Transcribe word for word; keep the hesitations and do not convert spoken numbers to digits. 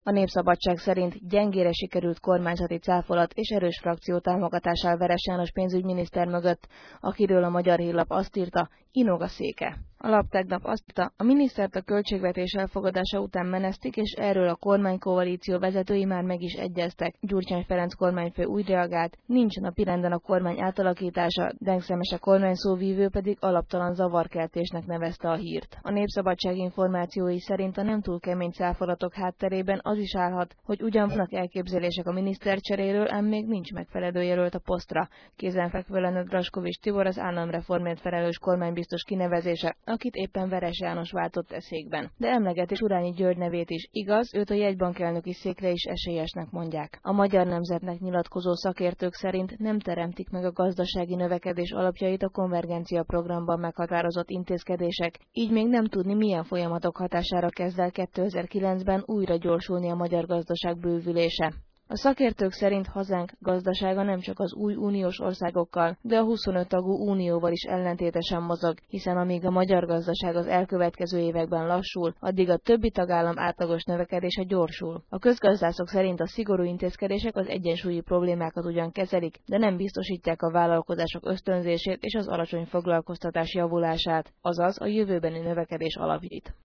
A Népszabadság szerint gyengére sikerült kormányzati cáfolat és erős frakció támogatásával Veres János pénzügyminiszter mögött, akiről a Magyar Hírlap azt írta, inog a széke. A lap tegnap azt írta, a minisztert a költségvetés elfogadása után menesztik, és erről a kormánykoalíció vezetői már meg is egyeztek. Gyurcsány Ferenc kormányfő úgy reagált, nincs napirenden a kormány átalakítása, Denk Szemese kormányszóvívő pedig alaptalan zavarkeltésnek nevezte a hírt. A Népszabadság információi szerint a nem túl kemény cáfolatok hátterében az is állhat, hogy ugyan vannak elképzelések a minisztercseréről, ám még nincs megfelelő jelölt a posztra. Kézenfekvő lenne Draskovics Tibor az államreformért felelős kormánybiztos kinevezése, akit éppen Veres János váltott e székben. De emlegeti Surányi György nevét is, igaz, őt a jegybank elnöki székre is esélyesnek mondják. A Magyar Nemzetnek nyilatkozó szakértők szerint nem teremtik meg a gazdasági növekedés alapjait a konvergencia programban meghatározott intézkedések, így még nem tudni, milyen folyamatok hatására kezd el kétezer-kilencben újra gyorsulni a magyar gazdaság bővülése. A szakértők szerint hazánk gazdasága nem csak az új uniós országokkal, de a huszonöt tagú unióval is ellentétesen mozog, hiszen amíg a magyar gazdaság az elkövetkező években lassul, addig a többi tagállam átlagos növekedése gyorsul. A közgazdászok szerint a szigorú intézkedések az egyensúlyi problémákat ugyan kezelik, de nem biztosítják a vállalkozások ösztönzését és az alacsony foglalkoztatás javulását, azaz a jövőbeni növekedés alapjait.